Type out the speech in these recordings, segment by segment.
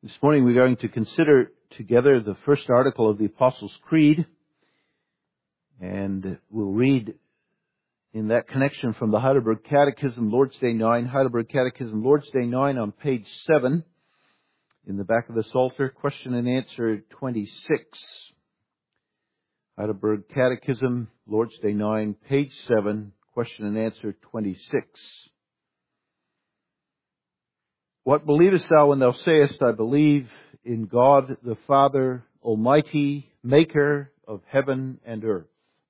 This morning we're going to consider together the first article of the Apostles' Creed, and we'll read in that connection from the Heidelberg Catechism, Lord's Day 9, Heidelberg Catechism, Lord's Day 9 on page 7, in the back of the Psalter, question and answer 26. Heidelberg Catechism, Lord's Day 9, page 7, question and answer 26. What believest thou when thou sayest, I believe in God the Father Almighty, maker of heaven and earth?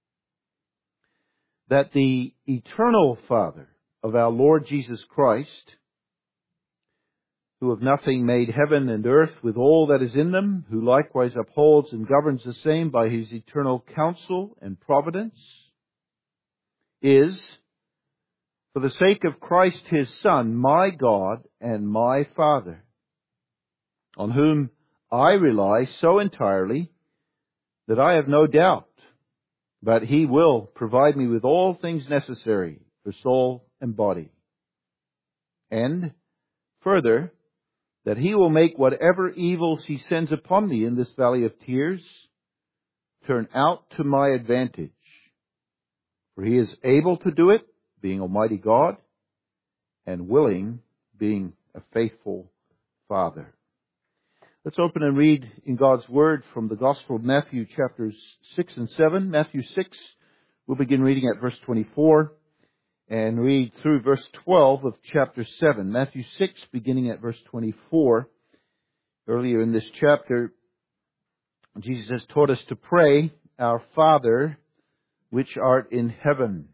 That the eternal Father of our Lord Jesus Christ, who of nothing made heaven and earth with all that is in them, who likewise upholds and governs the same by his eternal counsel and providence, is, for the sake of Christ his Son, my God and my Father, on whom I rely so entirely that I have no doubt that he will provide me with all things necessary for soul and body. And further, that he will make whatever evils he sends upon me in this valley of tears turn out to my advantage. For he is able to do it, being Almighty God, and willing, being a faithful Father. Let's open and read in God's Word from the Gospel of Matthew, chapters 6 and 7. Matthew 6, we'll begin reading at verse 24 and read through verse 12 of chapter 7. Matthew 6, beginning at verse 24. Earlier in this chapter, Jesus has taught us to pray, Our Father, which art in heaven.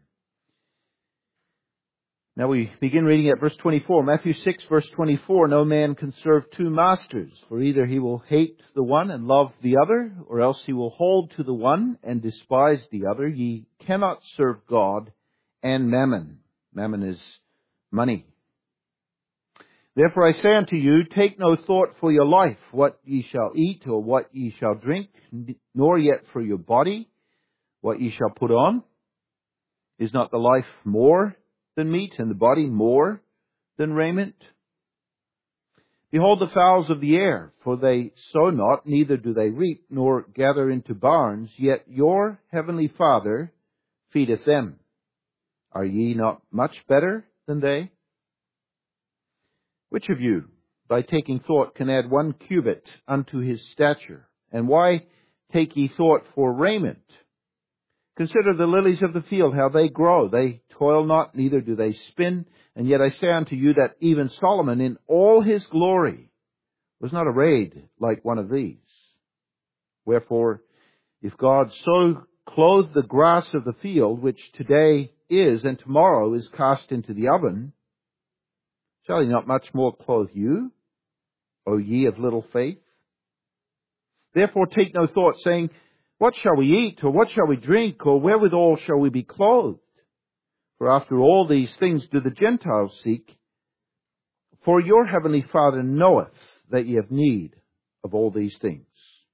Now we begin reading at verse 24. Matthew 6, verse 24. No man can serve two masters, for either he will hate the one and love the other, or else he will hold to the one and despise the other. Ye cannot serve God and mammon. Mammon is money. Therefore I say unto you, take no thought for your life, what ye shall eat or what ye shall drink, nor yet for your body, what ye shall put on. Is not the life more than meat, and the body more than raiment? Behold the fowls of the air, for they sow not, neither do they reap, nor gather into barns, yet your heavenly Father feedeth them. Are ye not much better than they? Which of you, by taking thought, can add 1 cubit unto his stature? And why take ye thought for raiment? Consider the lilies of the field, how they grow. They toil not, neither do they spin. And yet I say unto you that even Solomon in all his glory was not arrayed like one of these. Wherefore, if God so clothed the grass of the field, which today is and tomorrow is cast into the oven, shall he not much more clothe you, O ye of little faith? Therefore take no thought, saying, what shall we eat, or what shall we drink, or wherewithal shall we be clothed? For after all these things do the Gentiles seek. For your heavenly Father knoweth that ye have need of all these things.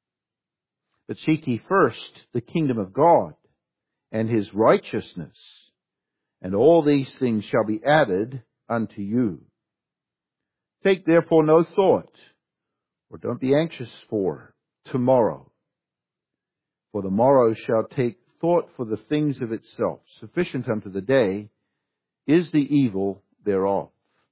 But seek ye first the kingdom of God, and his righteousness, and all these things shall be added unto you. Take therefore no thought, or don't be anxious for tomorrow. For the morrow shall take thought for the things of itself. Sufficient unto the day is the evil thereof.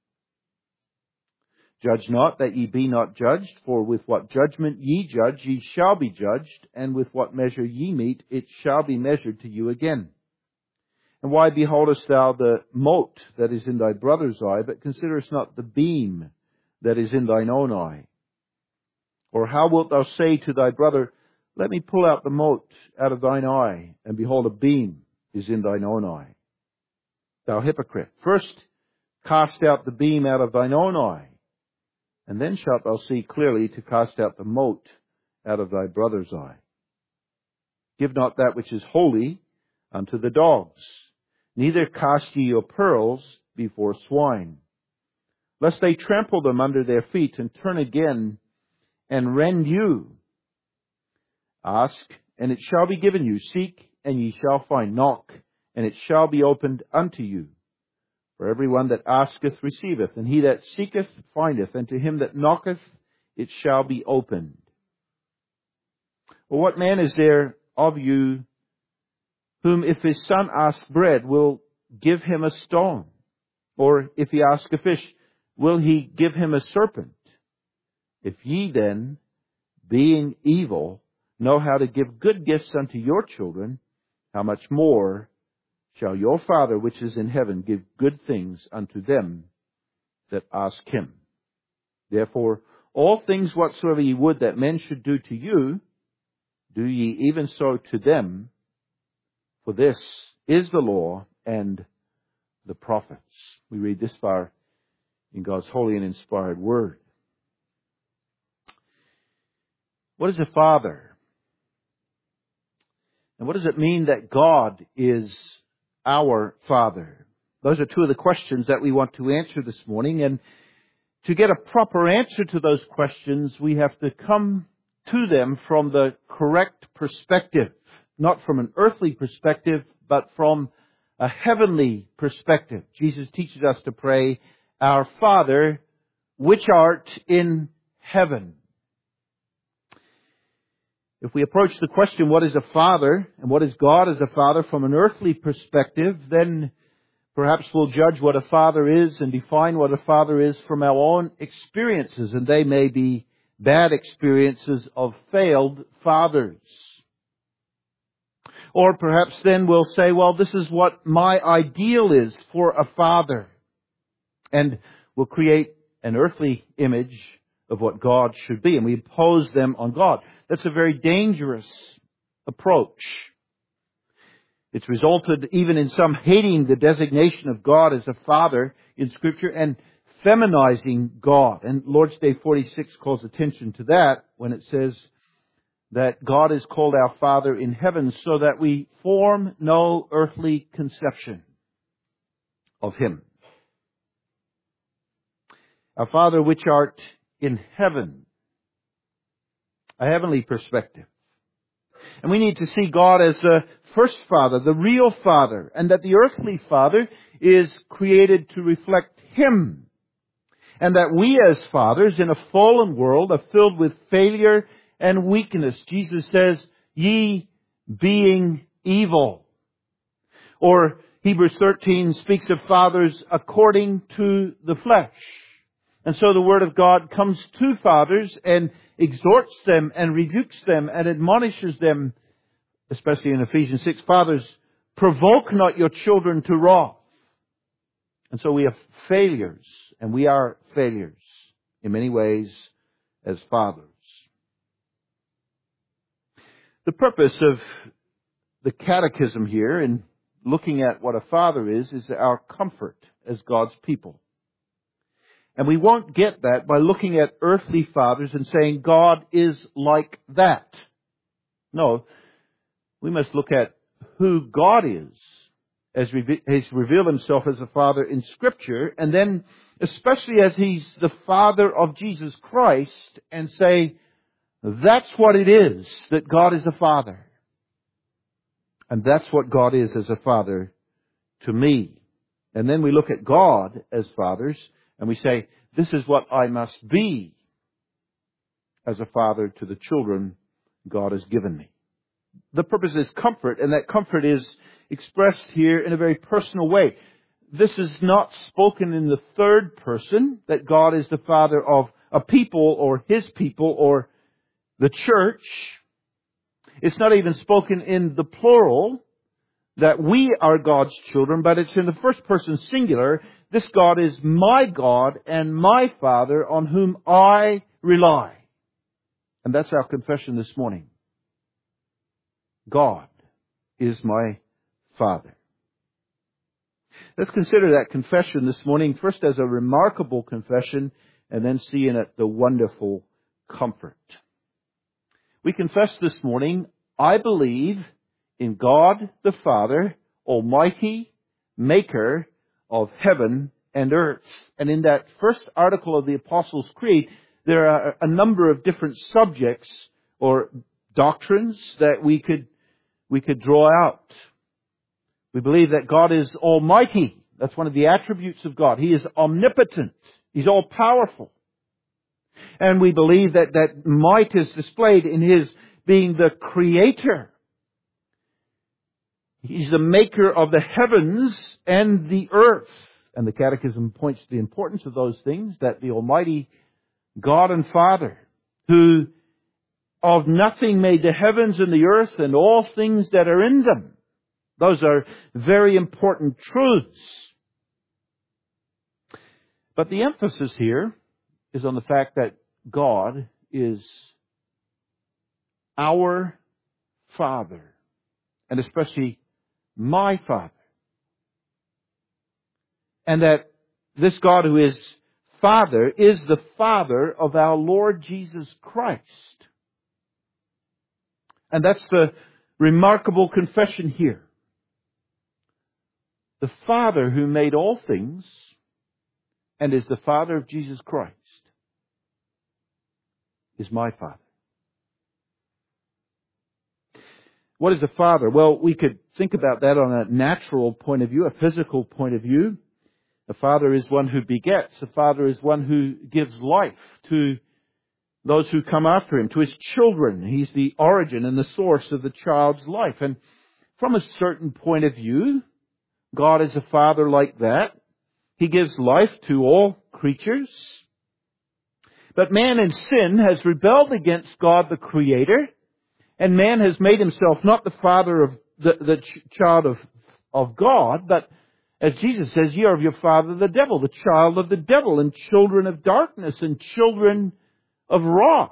Judge not that ye be not judged, for with what judgment ye judge, ye shall be judged, and with what measure ye mete, it shall be measured to you again. And why beholdest thou the mote that is in thy brother's eye, but considerest not the beam that is in thine own eye? Or how wilt thou say to thy brother, let me pull out the mote out of thine eye, and behold, a beam is in thine own eye? Thou hypocrite, first cast out the beam out of thine own eye, and then shalt thou see clearly to cast out the mote out of thy brother's eye. Give not that which is holy unto the dogs, neither cast ye your pearls before swine, lest they trample them under their feet, and turn again and rend you. Ask, and it shall be given you. Seek, and ye shall find. Knock, and it shall be opened unto you. For every one that asketh receiveth, and he that seeketh findeth, and to him that knocketh it shall be opened. Or what man is there of you whom if his son asks bread, will give him a stone? Or if he asks a fish, will he give him a serpent? If ye then, being evil, know how to give good gifts unto your children, how much more shall your Father which is in heaven give good things unto them that ask him? Therefore, all things whatsoever ye would that men should do to you, do ye even so to them, for this is the law and the prophets. We read this far in God's holy and inspired word. What is a father? And what does it mean that God is our Father? Those are two of the questions that we want to answer this morning. And to get a proper answer to those questions, we have to come to them from the correct perspective. Not from an earthly perspective, but from a heavenly perspective. Jesus teaches us to pray, Our Father, which art in heaven. If we approach the question, what is a father, and what is God as a father from an earthly perspective, then perhaps we'll judge what a father is and define what a father is from our own experiences, and they may be bad experiences of failed fathers. Or perhaps then we'll say, well, this is what my ideal is for a father. And we'll create an earthly image of what God should be, and we impose them on God. That's a very dangerous approach. It's resulted even in some hating the designation of God as a father in Scripture and feminizing God. And Lord's Day 46 calls attention to that when it says that God is called our Father in heaven so that we form no earthly conception of Him. Our Father which art in heaven. A heavenly perspective. And we need to see God as the first Father, the real Father, and that the earthly Father is created to reflect Him. And that we as fathers in a fallen world are filled with failure and weakness. Jesus says, ye being evil. Or Hebrews 13 speaks of fathers according to the flesh. And so the Word of God comes to fathers and exhorts them and rebukes them and admonishes them, especially in Ephesians 6, fathers, provoke not your children to wrath. And so we have failures, and we are failures in many ways as fathers. The purpose of the catechism here in looking at what a father is our comfort as God's people. And we won't get that by looking at earthly fathers and saying God is like that. No, we must look at who God is as He's revealed Himself as a Father in Scripture, and then especially as He's the Father of Jesus Christ, and say, that's what it is that God is a Father. And that's what God is as a Father to me. And then we look at God as fathers, and we say, this is what I must be as a father to the children God has given me. The purpose is comfort, and that comfort is expressed here in a very personal way. This is not spoken in the third person, that God is the Father of a people or His people or the church. It's not even spoken in the plural, that we are God's children, but it's in the first person singular. This God is my God and my Father on whom I rely. And that's our confession this morning. God is my Father. Let's consider that confession this morning first as a remarkable confession, and then see in it the wonderful comfort. We confess this morning, I believe in God the Father, Almighty, Maker of heaven and earth. And in that first article of the Apostles' Creed, there are a number of different subjects or doctrines that we could draw out. We believe that God is almighty. That's one of the attributes of God. He is omnipotent. He's all-powerful. And we believe that might is displayed in His being the Creator. He's the maker of the heavens and the earth. And the Catechism points to the importance of those things, that the Almighty God and Father, who of nothing made the heavens and the earth and all things that are in them. Those are very important truths. But the emphasis here is on the fact that God is our Father, and especially my Father. And that this God who is Father is the Father of our Lord Jesus Christ. And that's the remarkable confession here. The Father who made all things and is the Father of Jesus Christ is my Father. What is a father? Well, we could think about that on a natural point of view, a physical point of view. A father is one who begets. A father is one who gives life to those who come after him, to his children. He's the origin and the source of the child's life. And from a certain point of view, God is a father like that. He gives life to all creatures. But man in sin has rebelled against God the Creator, and man has made himself not the father of the child of God, but as Jesus says, ye are of your father the devil, the child of the devil, and children of darkness, and children of wrath.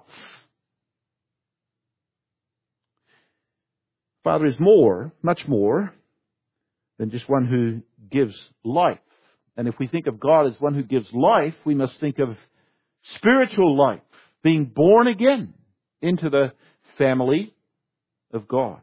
Father is more, much more, than just one who gives life. And if we think of God as one who gives life, we must think of spiritual life, being born again into the family of God.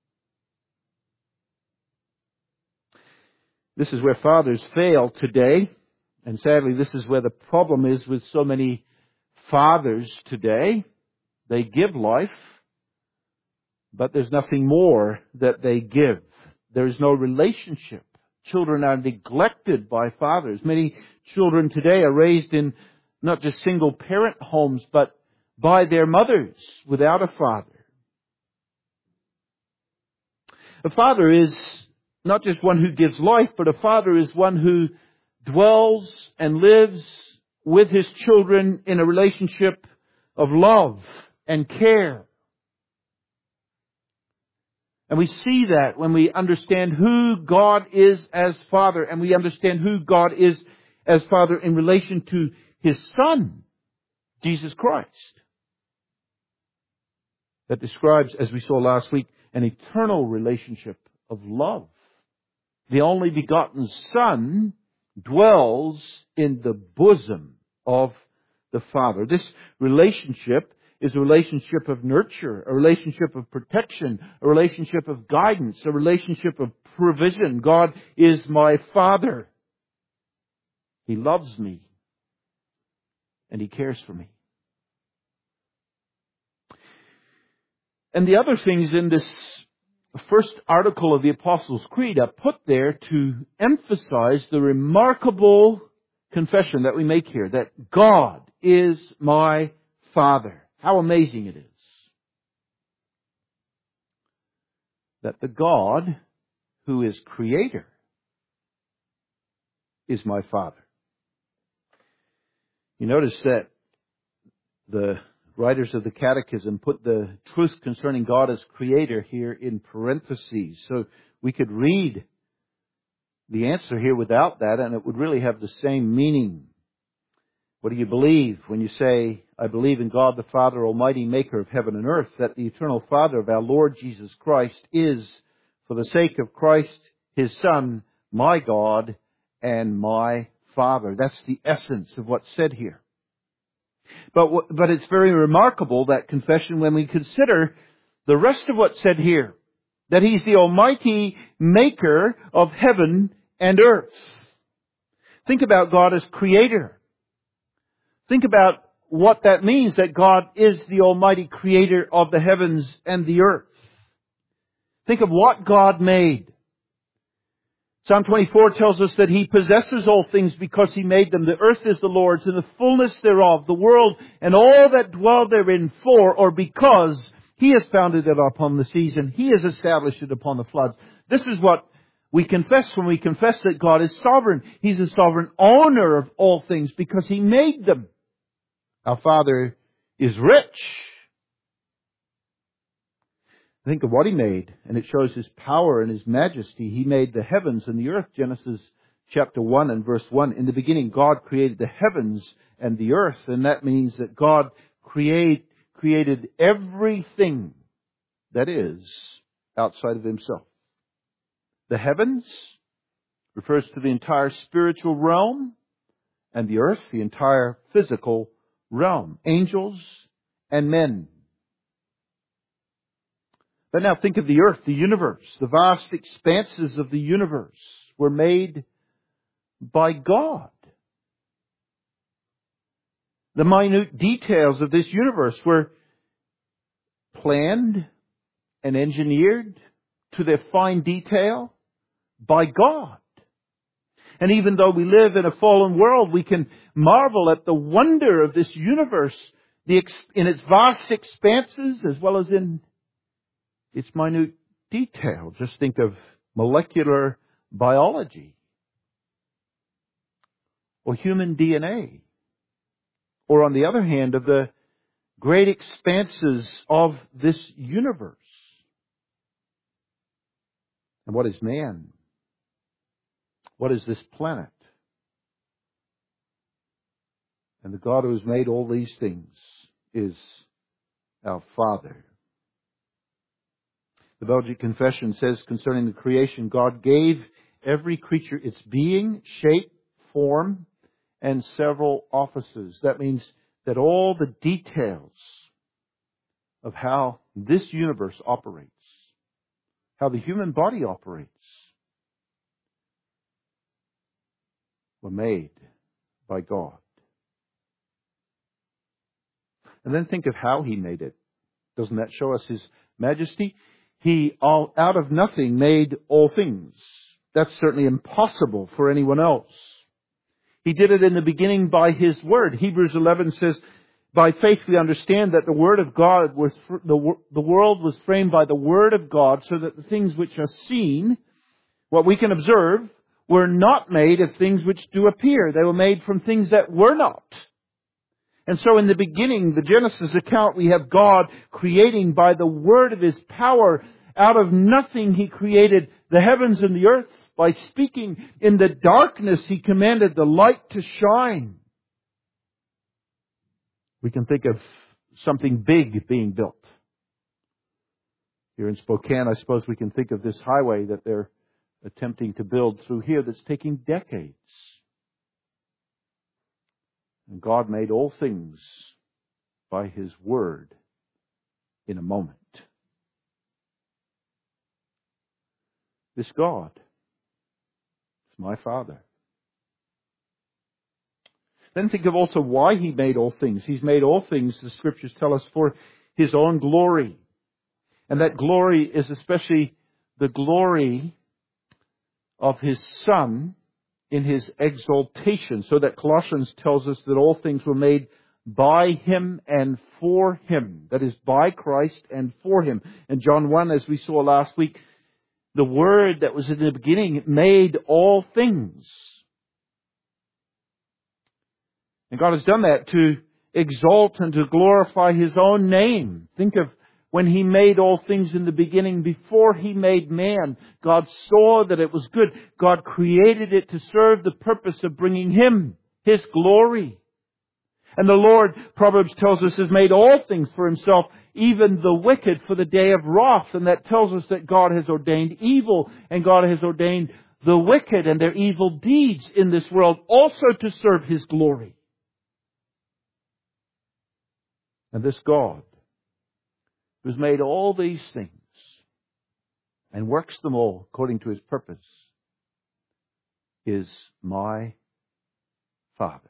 This is where fathers fail today, and sadly this is where the problem is with so many fathers today. They give life, but there's nothing more that they give. There is no relationship. Children are neglected by fathers. Many children today are raised in not just single parent homes, but by their mothers without a father. A father is not just one who gives life, but a father is one who dwells and lives with his children in a relationship of love and care. And we see that when we understand who God is as Father, and we understand who God is as Father in relation to His Son, Jesus Christ. That describes, as we saw last week, an eternal relationship of love. The only begotten Son dwells in the bosom of the Father. This relationship is a relationship of nurture, a relationship of protection, a relationship of guidance, a relationship of provision. God is my Father. He loves me, and He cares for me. And the other things in this first article of the Apostles' Creed are put there to emphasize the remarkable confession that we make here, that God is my Father. How amazing it is that the God who is Creator is my Father. You notice that the writers of the Catechism put the truth concerning God as Creator here in parentheses. So we could read the answer here without that, and it would really have the same meaning. What do you believe when you say, I believe in God the Father, Almighty, Maker of heaven and earth, that the eternal Father of our Lord Jesus Christ is, for the sake of Christ, His Son, my God and my Father. That's the essence of what's said here. But it's very remarkable, that confession, when we consider the rest of what's said here. That He's the Almighty Maker of heaven and earth. Think about God as Creator. Think about what that means, that God is the Almighty Creator of the heavens and the earth. Think of what God made. Psalm 24 tells us that He possesses all things because He made them. The earth is the Lord's and the fullness thereof, the world and all that dwell therein, for or because He has founded it upon the seas and He has established it upon the floods. This is what we confess when we confess that God is sovereign. He's a sovereign owner of all things because He made them. Our Father is rich. Think of what He made, and it shows His power and His majesty. He made the heavens and the earth. Genesis chapter 1 and verse 1. In the beginning, God created the heavens and the earth, and that means that God created everything that is outside of Himself. The heavens refers to the entire spiritual realm, and the earth, the entire physical realm. Angels and men. But now think of the earth, the universe. The vast expanses of the universe were made by God. The minute details of this universe were planned and engineered to their fine detail by God. And even though we live in a fallen world, we can marvel at the wonder of this universe in its vast expanses as well as in its minute detail. Just think of molecular biology or human DNA. Or on the other hand, of the great expanses of this universe. And what is man? What is this planet? And the God who has made all these things is our Father. The Belgic Confession says concerning the creation, God gave every creature its being, shape, form, and several offices. That means that all the details of how this universe operates, how the human body operates, were made by God. And then think of how He made it. Doesn't that show us His majesty? He, out of nothing, made all things. That's certainly impossible for anyone else. He did it in the beginning by His Word. Hebrews 11 says, by faith we understand that the Word of God was, the world was framed by the Word of God, so that the things which are seen, what we can observe, were not made of things which do appear. They were made from things that were not. And so in the beginning, the Genesis account, we have God creating by the word of His power. Out of nothing He created the heavens and the earth. By speaking in the darkness, He commanded the light to shine. We can think of something big being built. Here in Spokane, I suppose we can think of this highway that they're attempting to build through here that's taking decades. And God made all things by His Word in a moment. This God is my Father. Then think of also why He made all things. He's made all things, the Scriptures tell us, for His own glory. And that glory is especially the glory of His Son in His exaltation. So that Colossians tells us that all things were made by Him and for Him. That is, by Christ and for Him. And John 1, as we saw last week, the Word that was in the beginning made all things. And God has done that to exalt and to glorify His own name. Think of when He made all things in the beginning, before He made man, God saw that it was good. God created it to serve the purpose of bringing Him, His glory. And the Lord, Proverbs tells us, has made all things for Himself, even the wicked for the day of wrath. And that tells us that God has ordained evil, and God has ordained the wicked and their evil deeds in this world also to serve His glory. And this God, who's made all these things and works them all according to His purpose, is my Father.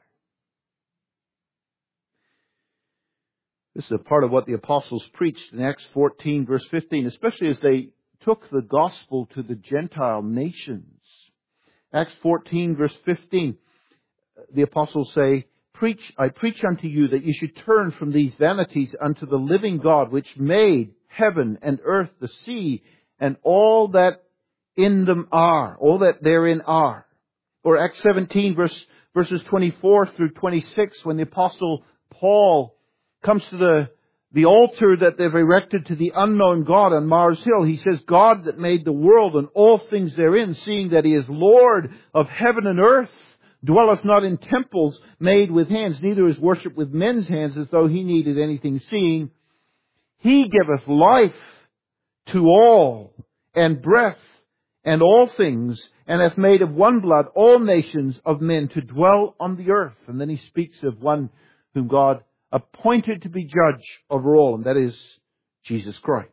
This is a part of what the apostles preached in Acts 14, verse 15, especially as they took the gospel to the Gentile nations. Acts 14, verse 15, the apostles say, I preach unto you that you should turn from these vanities unto the living God, which made heaven and earth, the sea, and all that in them are, all that therein are. Or Acts 17, verses 24 through 26, when the apostle Paul comes to the altar that they've erected to the unknown God on Mars Hill. He says, God that made the world and all things therein, seeing that He is Lord of heaven and earth, dwelleth not in temples made with hands, neither is worshipped with men's hands as though He needed anything seeing. He giveth life to all, and breath, and all things, and hath made of one blood all nations of men to dwell on the earth. And then he speaks of one whom God appointed to be judge over all, and that is Jesus Christ.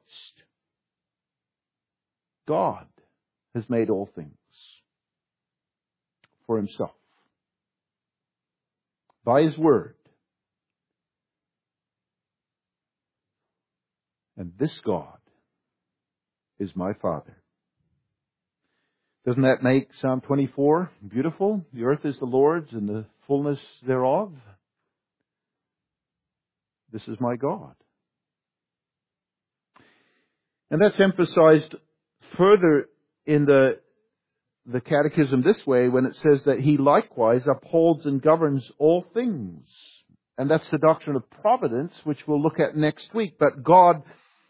God has made all things for Himself by His Word. And this God is my Father. Doesn't that make Psalm 24 beautiful? The earth is the Lord's and the fullness thereof. This is my God. And that's emphasized further in the Catechism this way when it says that He likewise upholds and governs all things. And that's the doctrine of providence, which we'll look at next week. But God,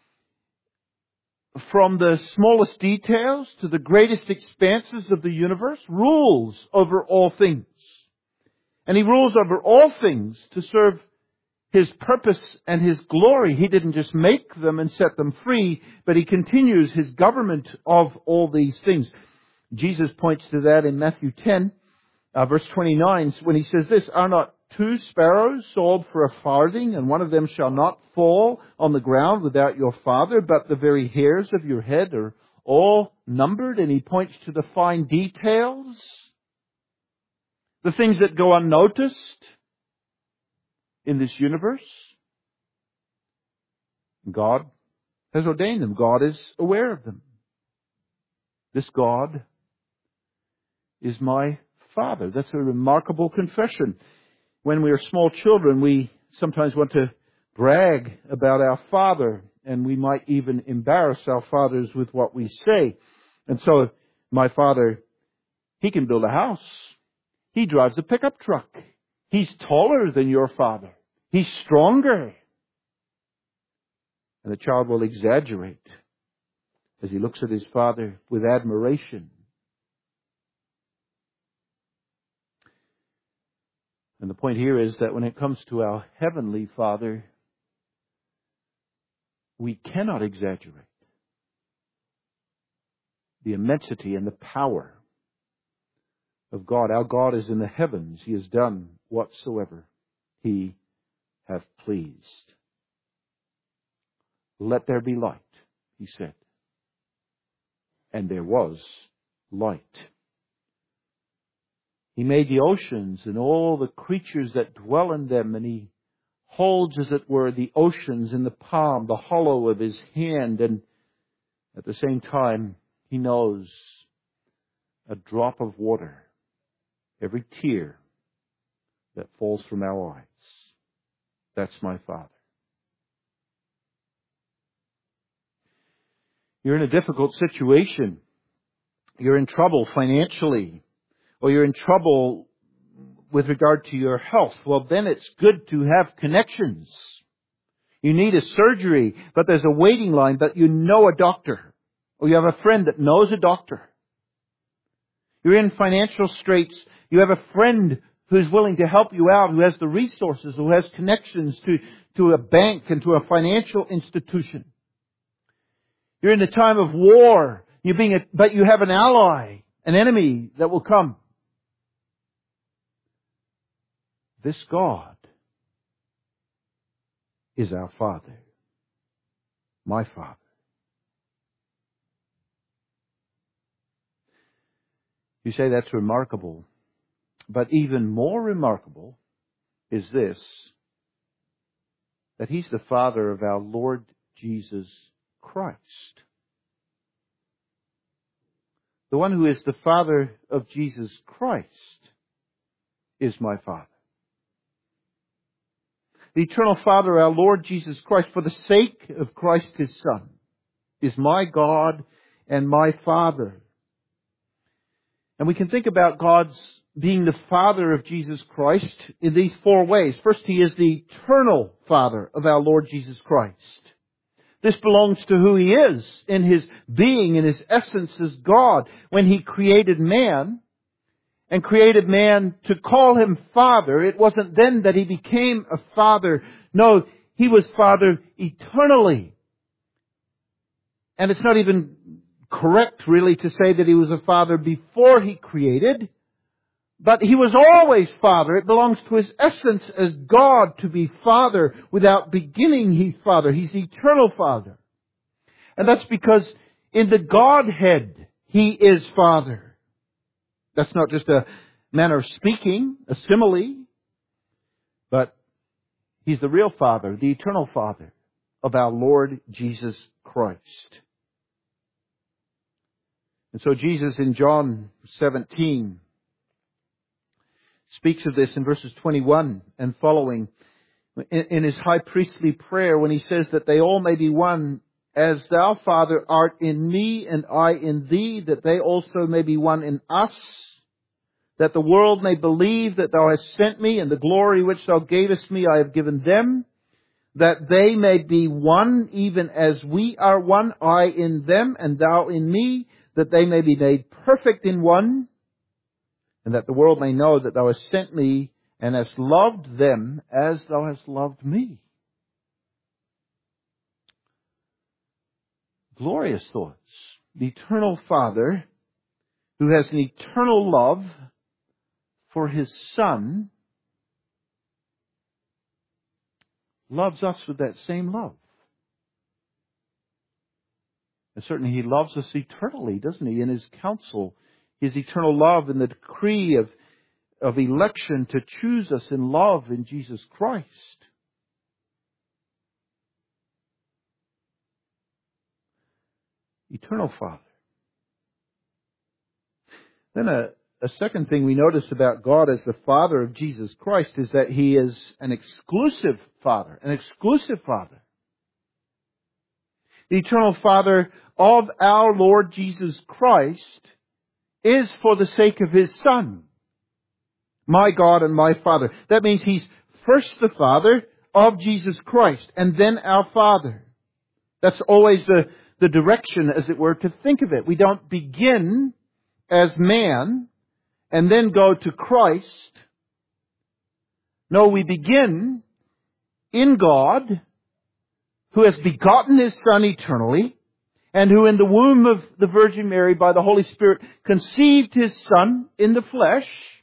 from the smallest details to the greatest expanses of the universe, rules over all things. And He rules over all things to serve His purpose and His glory. He didn't just make them and set them free, but He continues His government of all these things. Jesus points to that in Matthew 10, verse 29, when He says this, Are not 2 sparrows sold for a farthing, and one of them shall not fall on the ground without your Father, but the very hairs of your head are all numbered? And He points to the fine details, the things that go unnoticed in this universe. God has ordained them. God is aware of them. This God is my Father. That's a remarkable confession. When we are small children, we sometimes want to brag about our father, and we might even embarrass our fathers with what we say. And so, my father, he can build a house. He drives a pickup truck. He's taller than your father. He's stronger. And the child will exaggerate as he looks at his father with admiration. And the point here is that when it comes to our Heavenly Father, we cannot exaggerate the immensity and the power of God. Our God is in the heavens. He has done whatsoever He hath pleased. Let there be light, He said. And there was light. He made the oceans and all the creatures that dwell in them, and He holds, as it were, the oceans in the palm, the hollow of His hand, and at the same time, He knows a drop of water, every tear that falls from our eyes. That's my Father. You're in a difficult situation. You're in trouble financially, or you're in trouble with regard to your health. Well, then it's good to have connections. You need a surgery, but there's a waiting line, but you know a doctor, or you have a friend that knows a doctor. You're in financial straits. You have a friend who's willing to help you out, who has the resources, who has connections to a bank and to a financial institution. You're in a time of war, but you have an ally, an enemy that will come. This God is our Father, my Father. You say that's remarkable, but even more remarkable is this, that He's the Father of our Lord Jesus Christ. The one who is the Father of Jesus Christ is my Father. The eternal Father, our Lord Jesus Christ, for the sake of Christ His Son, is my God and my Father. And we can think about God's being the Father of Jesus Christ in these four ways. First, He is the eternal Father of our Lord Jesus Christ. This belongs to who He is in His being, in His essence as God. When He created man, and created man to call Him Father, it wasn't then that He became a Father. No, He was Father eternally. And it's not even correct, really, to say that He was a Father before He created. But He was always Father. It belongs to His essence as God to be Father. Without beginning, He's Father. He's the eternal Father. And that's because in the Godhead, He is Father. That's not just a manner of speaking, a simile, but He's the real Father, the eternal Father of our Lord Jesus Christ. And so Jesus in John 17 speaks of this in verses 21 and following in His high priestly prayer when He says that they all may be one, as Thou, Father, art in me and I in Thee, that they also may be one in us, that the world may believe that Thou hast sent me, and the glory which Thou gavest me I have given them, that they may be one, even as we are one, I in them and Thou in me, that they may be made perfect in one, and that the world may know that Thou hast sent me and hast loved them as Thou hast loved me. Glorious thoughts. The eternal Father, who has an eternal love for His Son, loves us with that same love. And certainly He loves us eternally, doesn't He? In His counsel, His eternal love and the decree of election to choose us in love in Jesus Christ. Eternal Father. Then a second thing we notice about God as the Father of Jesus Christ is that He is an exclusive Father. An exclusive Father. The eternal Father of our Lord Jesus Christ is for the sake of His Son. My God and my Father. That means He's first the Father of Jesus Christ and then our Father. That's always the direction, as it were, to think of it. We don't begin as man and then go to Christ. No, we begin in God, who has begotten His Son eternally, and who in the womb of the Virgin Mary by the Holy Spirit conceived His Son in the flesh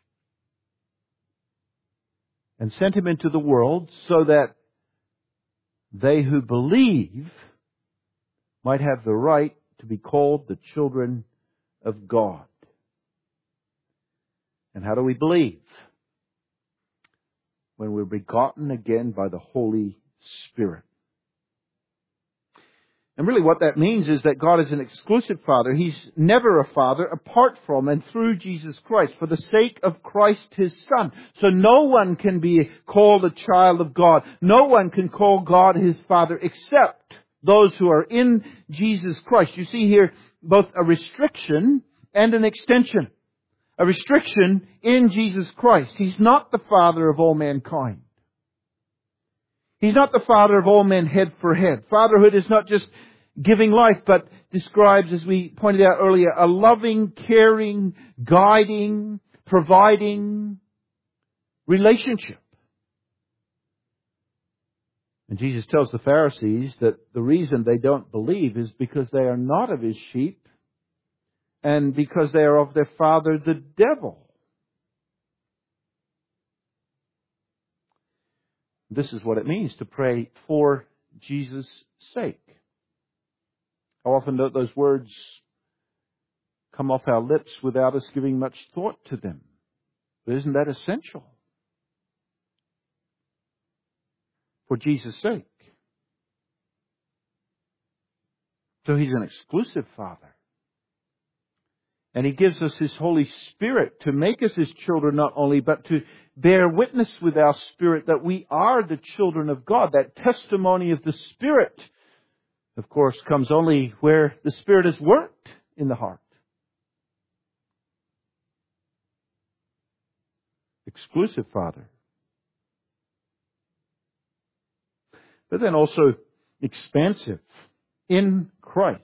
and sent Him into the world so that they who believe might have the right to be called the children of God. And how do we believe? When we're begotten again by the Holy Spirit. And really what that means is that God is an exclusive Father. He's never a Father apart from and through Jesus Christ, for the sake of Christ His Son. So no one can be called a child of God. No one can call God His Father except those who are in Jesus Christ. You see here both a restriction and an extension. A restriction in Jesus Christ. He's not the Father of all mankind. He's not the Father of all men head for head. Fatherhood is not just giving life, but describes, as we pointed out earlier, a loving, caring, guiding, providing relationship. And Jesus tells the Pharisees that the reason they don't believe is because they are not of His sheep and because they are of their father, the devil. This is what it means to pray for Jesus' sake. How often don't those words come off our lips without us giving much thought to them? But isn't that essential? For Jesus' sake. So He's an exclusive Father. And He gives us His Holy Spirit to make us His children not only, but to bear witness with our spirit that we are the children of God. That testimony of the Spirit, of course, comes only where the Spirit has worked in the heart. Exclusive Father. But then also expansive in Christ.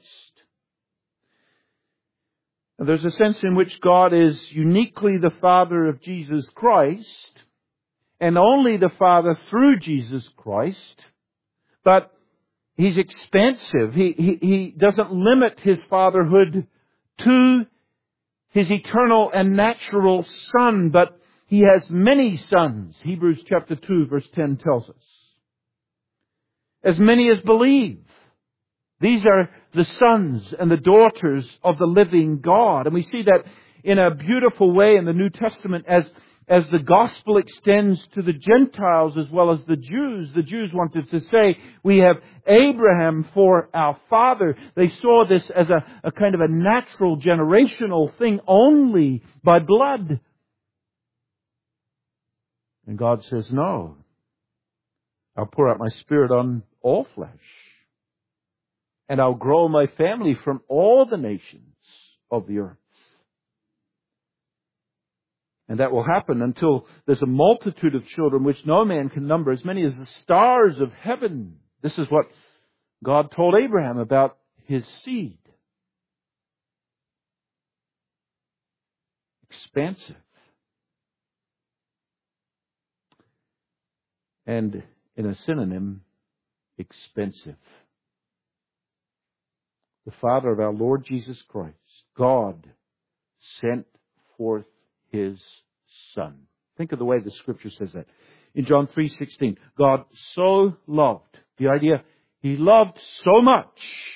And there's a sense in which God is uniquely the Father of Jesus Christ, and only the Father through Jesus Christ, but He's expansive. He doesn't limit His fatherhood to His eternal and natural Son, but He has many sons. Hebrews chapter 2 verse 10 tells us. As many as believe. These are the sons and the daughters of the living God. And we see that in a beautiful way in the New Testament as the gospel extends to the Gentiles as well as the Jews. The Jews wanted to say, we have Abraham for our father. They saw this as a kind of a natural generational thing only by blood. And God says, no. I'll pour out my Spirit on all flesh. And I'll grow my family from all the nations of the earth. And that will happen until there's a multitude of children which no man can number, as many as the stars of heaven. This is what God told Abraham about his seed. Expansive. And in a synonym, expensive. The Father of our Lord Jesus Christ, God, sent forth His Son. Think of the way the Scripture says that. In John 3:16, God so loved, the idea, He loved so much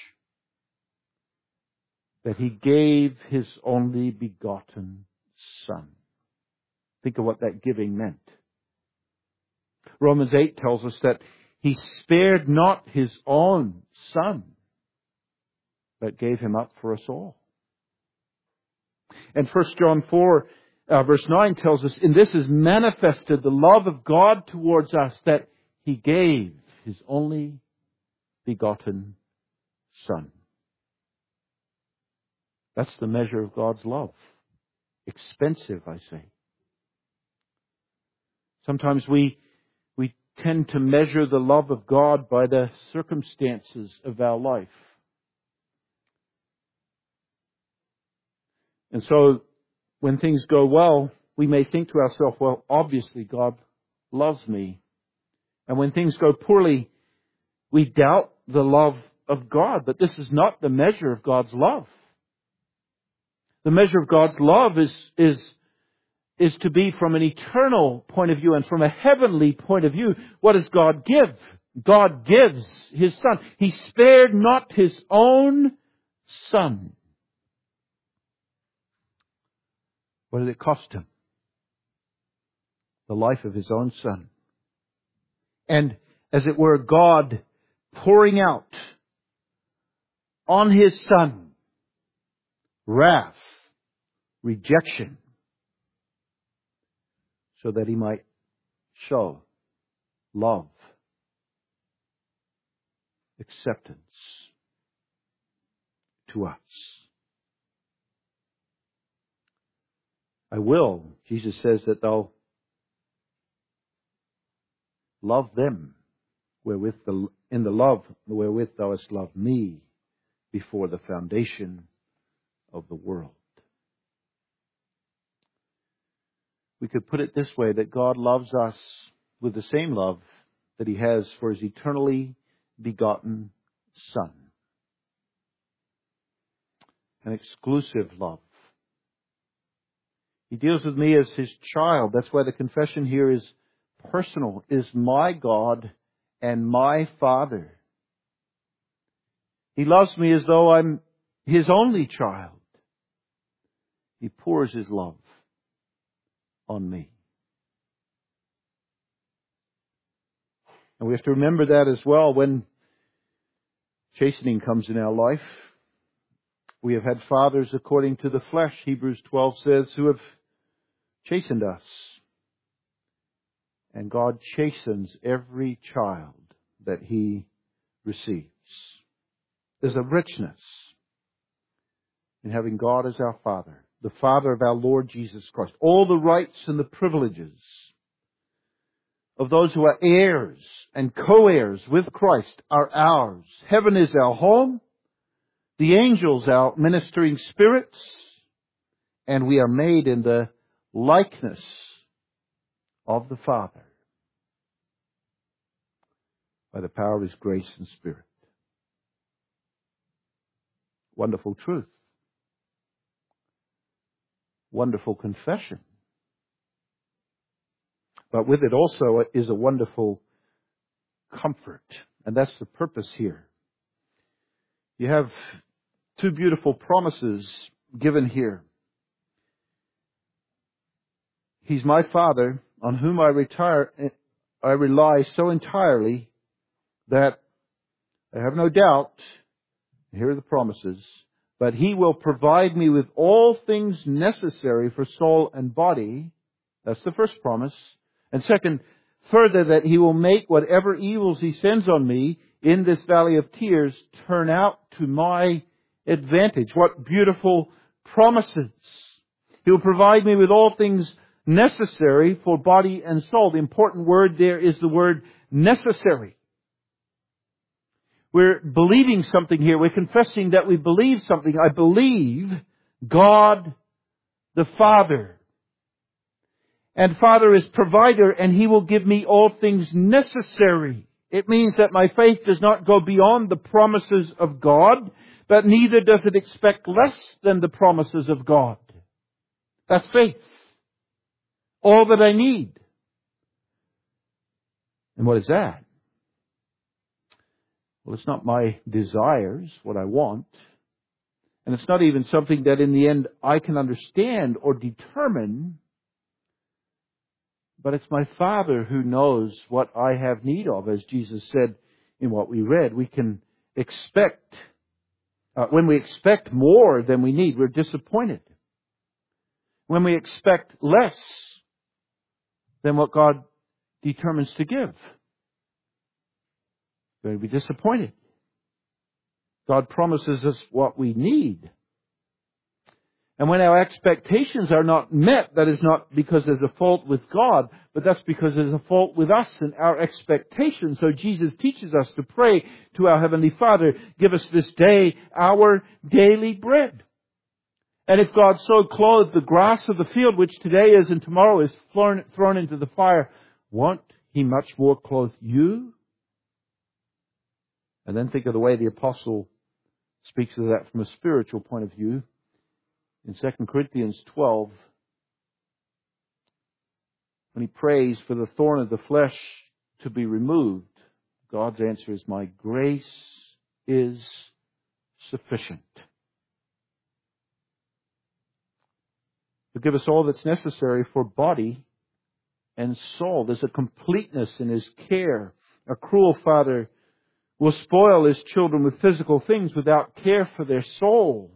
that He gave His only begotten Son. Think of what that giving meant. Romans 8 tells us that He spared not His own Son, but gave Him up for us all. And 1 John 4, verse 9 tells us, in this is manifested the love of God towards us, that He gave His only begotten Son. That's the measure of God's love. Expensive, I say. Sometimes we tend to measure the love of God by the circumstances of our life. And so, when things go well, we may think to ourselves, well, obviously God loves me. And when things go poorly, we doubt the love of God. But this is not the measure of God's love. The measure of God's love is to be from an eternal point of view and from a heavenly point of view. What does God give? God gives His Son. He spared not His own Son. What did it cost Him? The life of His own Son. And as it were, God pouring out on His Son wrath, rejection, so that He might show love, acceptance to us. I will, Jesus says, that thou love them in the love wherewith thou hast loved me before the foundation of the world. We could put it this way, that God loves us with the same love that He has for His eternally begotten Son. An exclusive love. He deals with me as His child. That's why the confession here is personal, is my God and my Father. He loves me as though I'm His only child. He pours His love on me. And we have to remember that as well when chastening comes in our life. We have had fathers according to the flesh, Hebrews 12 says, who have chastened us. And God chastens every child that He receives. There's a richness in having God as our Father, the Father of our Lord Jesus Christ. All the rights and the privileges of those who are heirs and co-heirs with Christ are ours. Heaven is our home. The angels our ministering spirits. And we are made in the likeness of the Father by the power of His grace and Spirit. Wonderful truth. Wonderful confession. But with it also is a wonderful comfort. And that's the purpose here. You have two beautiful promises given here. He's my Father, on whom I rely so entirely that I have no doubt, here are the promises, but He will provide me with all things necessary for soul and body. That's the first promise. And second, further, that He will make whatever evils He sends on me in this valley of tears turn out to my advantage. What beautiful promises. He will provide me with all things necessary for body and soul. The important word there is the word necessary. We're believing something here. We're confessing that we believe something. I believe God the Father. And Father is provider, and He will give me all things necessary. It means that my faith does not go beyond the promises of God, but neither does it expect less than the promises of God. That's faith. All that I need. And what is that? Well, it's not my desires, what I want. And it's not even something that in the end I can understand or determine. But it's my Father who knows what I have need of. As Jesus said in what we read, we can expect, when we expect more than we need, we're disappointed. When we expect less than what God determines to give, we'll be disappointed. God promises us what we need. And when our expectations are not met, that is not because there's a fault with God, but that's because there's a fault with us and our expectations. So Jesus teaches us to pray to our Heavenly Father, give us this day our daily bread. And if God so clothed the grass of the field, which today is and tomorrow is thrown into the fire, won't He much more clothe you? And then think of the way the apostle speaks of that from a spiritual point of view. In 2 Corinthians 12, when he prays for the thorn of the flesh to be removed, God's answer is, my grace is sufficient. To give us all that's necessary for body and soul. There's a completeness in His care. A cruel father will spoil his children with physical things without care for their soul.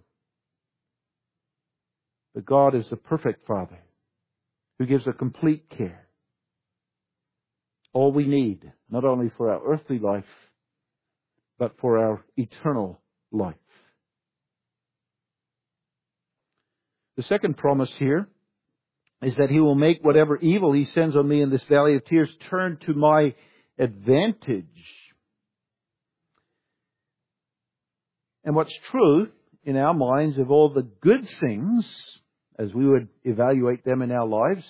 But God is the perfect Father who gives a complete care. All we need, not only for our earthly life, but for our eternal life. The second promise here is that He will make whatever evil He sends on me in this valley of tears turn to my advantage. And what's true in our minds of all the good things, as we would evaluate them in our lives,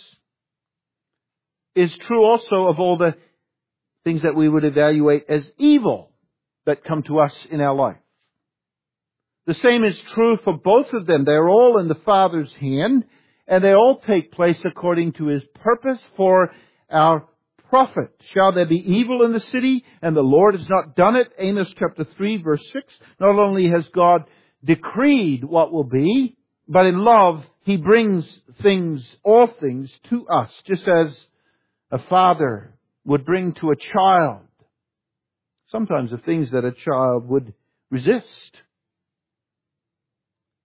is true also of all the things that we would evaluate as evil that come to us in our life. The same is true for both of them. They're all in the Father's hand, and they all take place according to His purpose for our profit. Shall there be evil in the city, and the Lord has not done it? Amos chapter 3, verse 6. Not only has God decreed what will be, but in love He brings all things to us, just as a father would bring to a child sometimes the things that a child would resist.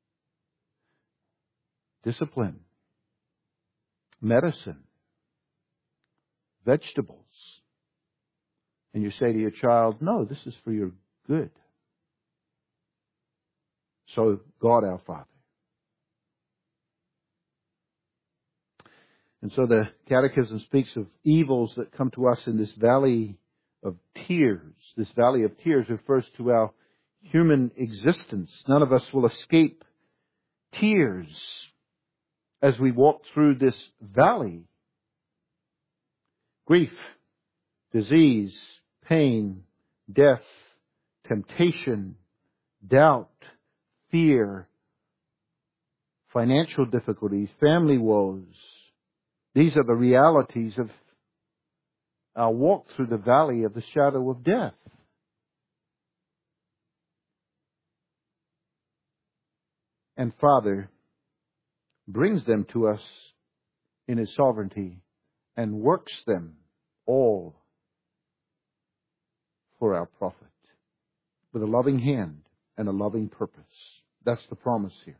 discipline, medicine, vegetables. And you say to your child, no, this is for your good. So God our Father. And so the Catechism speaks of evils that come to us in this valley of tears. This valley of tears refers to our human existence. None of us will escape tears as we walk through this valley. Grief, disease, pain, death, temptation, doubt, fear, financial difficulties, family woes. These are the realities of our walk through the valley of the shadow of death. And Father brings them to us in His sovereignty and works them all for our profit with a loving hand and a loving purpose. That's the promise here.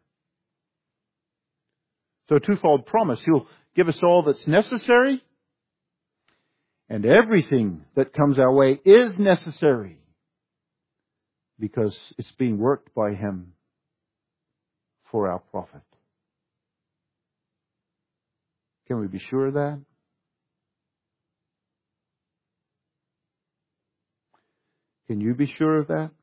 So a twofold promise. He'll give us all that's necessary, and everything that comes our way is necessary because it's being worked by Him for our profit. Can we be sure of that? Can you be sure of that?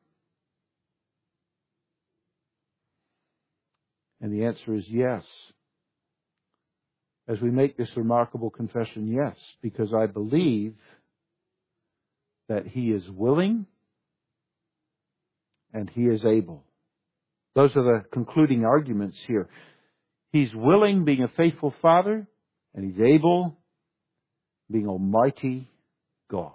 And the answer is yes. As we make this remarkable confession, yes, because I believe that He is willing and He is able. Those are the concluding arguments here. He's willing, being a faithful Father, and He's able, being Almighty God.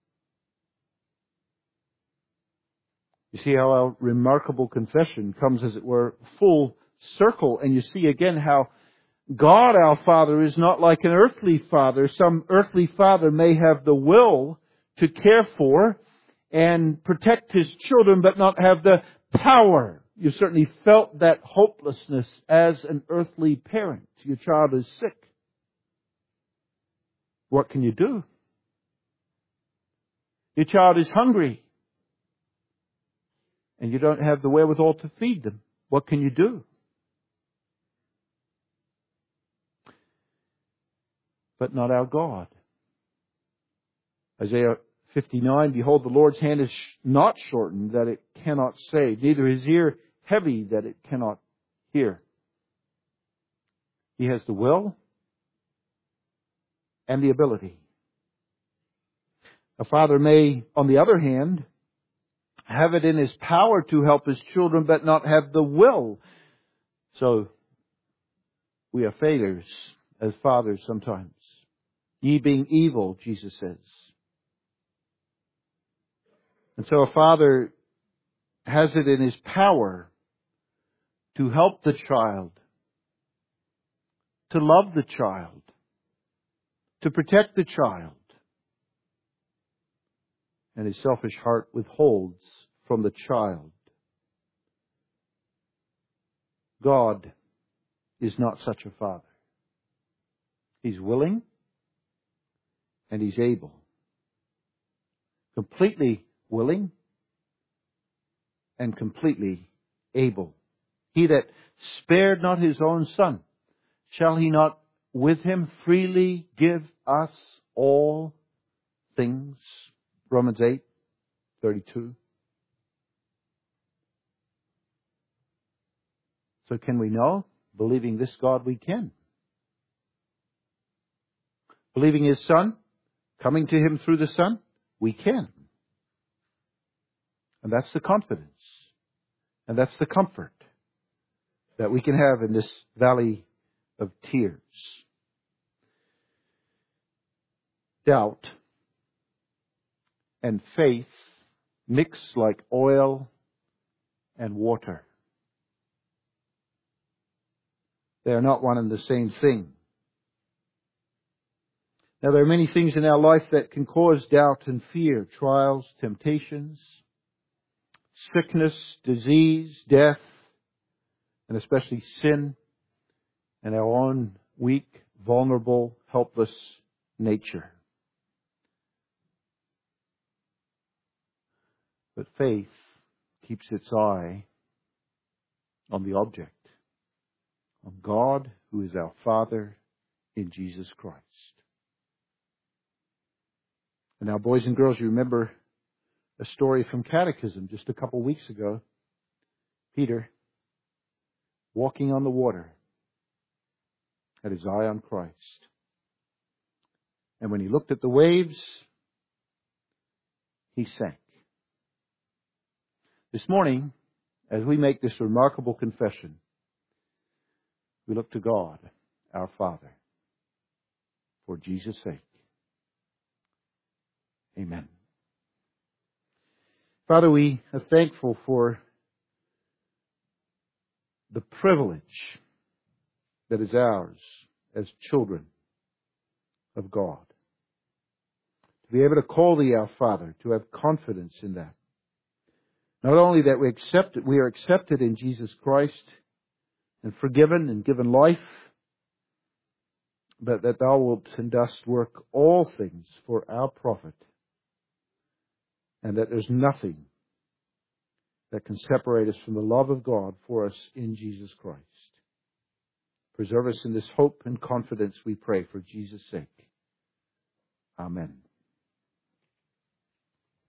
You see how our remarkable confession comes, as it were, full circle, and you see again how God our Father is not like an earthly father. Some earthly father may have the will to care for and protect his children, but not have the power. You certainly felt that hopelessness as an earthly parent. Your child is sick. What can you do? Your child is hungry, and you don't have the wherewithal to feed them. What can you do? But not our God. Isaiah 59, behold, the Lord's hand is not shortened that it cannot save, neither His ear heavy that it cannot hear. He has the will and the ability. A father may, on the other hand, have it in his power to help his children, but not have the will. So, we are failures as fathers sometimes. Ye being evil, Jesus says. And so a father has it in his power to help the child, to love the child, to protect the child. And his selfish heart withholds from the child. God is not such a father. He's willing and He's able. Completely willing and completely able. He that spared not His own Son, shall He not with Him freely give us all things? Romans 8:32. So can we know? Believing this God we can. Believing His Son, coming to Him through the Son, we can. And that's the confidence. And that's the comfort that we can have in this valley of tears. Doubt and faith mix like oil and water. They are not one and the same thing. Now, there are many things in our life that can cause doubt and fear. Trials, temptations, sickness, disease, death, and especially sin. and our own weak, vulnerable, helpless nature. But faith keeps its eye on the object, on God, who is our Father in Jesus Christ. And now, boys and girls, you remember a story from Catechism just a couple weeks ago. Peter, walking on the water, had his eye on Christ. And when he looked at the waves, he sank. This morning, as we make this remarkable confession, we look to God, our Father, for Jesus' sake. Amen. Father, we are thankful for the privilege that is ours as children of God. To be able to call Thee our Father, to have confidence in that. Not only that we are accepted in Jesus Christ and forgiven and given life, but that Thou wilt and dost work all things for our profit, and that there's nothing that can separate us from the love of God for us in Jesus Christ. Preserve us in this hope and confidence, we pray, for Jesus' sake. Amen.